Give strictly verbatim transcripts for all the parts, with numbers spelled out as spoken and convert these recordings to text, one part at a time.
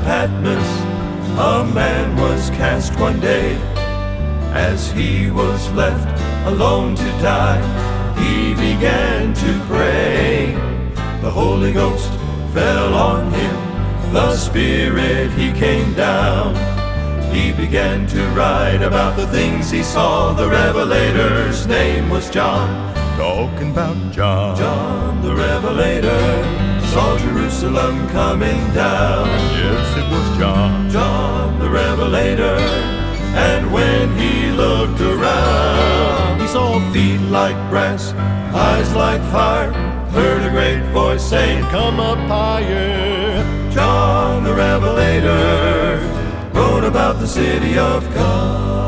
Patmos, a man was cast one day. As he was left alone to die, he began to pray. The Holy Ghost fell on him, the Spirit, he came down. He began to write about the things he saw. The Revelator's name was John. Talking about John. John the Revelator saw Jerusalem coming down. Yes, it was John. John the Revelator. And when he looked around, he saw feet like brass, eyes like fire, heard a great voice saying, "Come up higher." John the Revelator wrote about the city of God.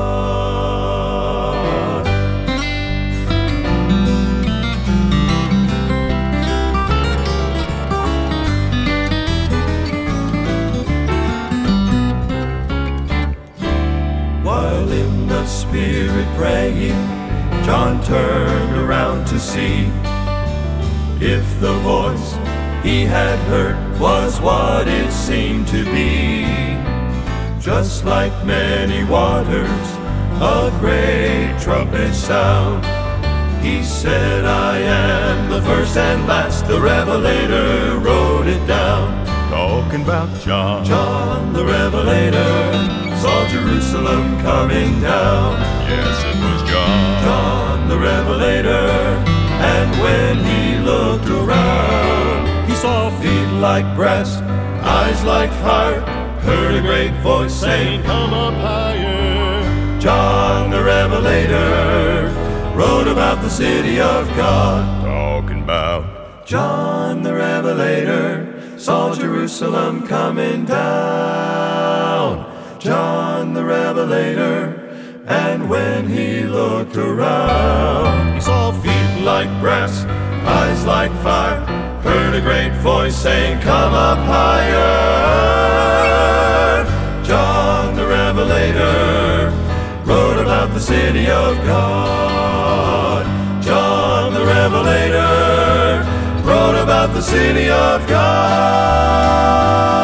While in the Spirit praying, John turned around to see if the voice he had heard was what it seemed to be. Just like many waters, a great trumpet sound. He said, "I am the first and last." The Revelator wrote it down. Talking about John. John the Revelator saw Jerusalem coming down. Yes, it was John. John the Revelator. And when he looked around, he saw feet like brass, eyes like fire, heard a great voice saying, "Come up higher." John the Revelator wrote about the city of God. Talking about John the Revelator saw Jerusalem coming down. John the Revelator. And when he looked around, he saw feet like brass, eyes like fire, heard a great voice saying, "Come up higher." John the Revelator wrote about the city of God. John the Revelator wrote about the city of God.